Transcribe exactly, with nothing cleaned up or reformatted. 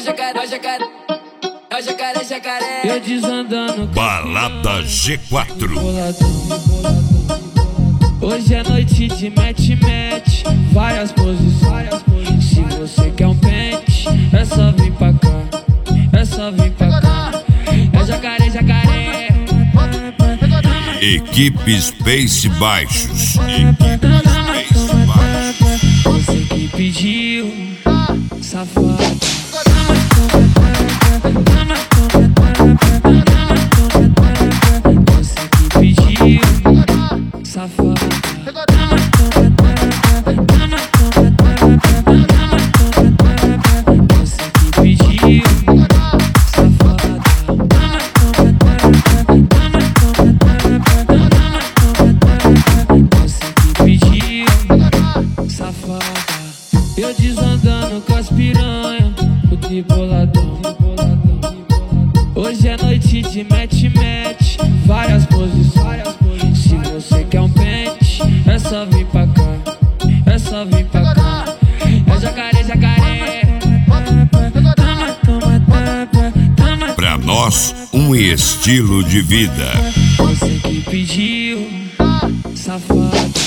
jacaré, jacaré, é o jacaré, jacaré. Eu desandando. Balada G quatro. Hoje é noite de match-match, várias posições. Se você quer um pente, é só vir pra cá, é só vir pra cá. É jacaré, jacaré. Equipe Space Baixos. Equipe Space Baixos. Você que pediu, safado. Você que pediu, safado. Você que pediu, safada. Você que pediu, safada. Eu desandando com as piranha, o triboladão. Hoje é noite de match-match, várias posições. Se você quer um pente, é só vir pra cá, é só vir pra cá. É jacaré, jacaré. Pra nós, um estilo de vida. Você que pediu, safado.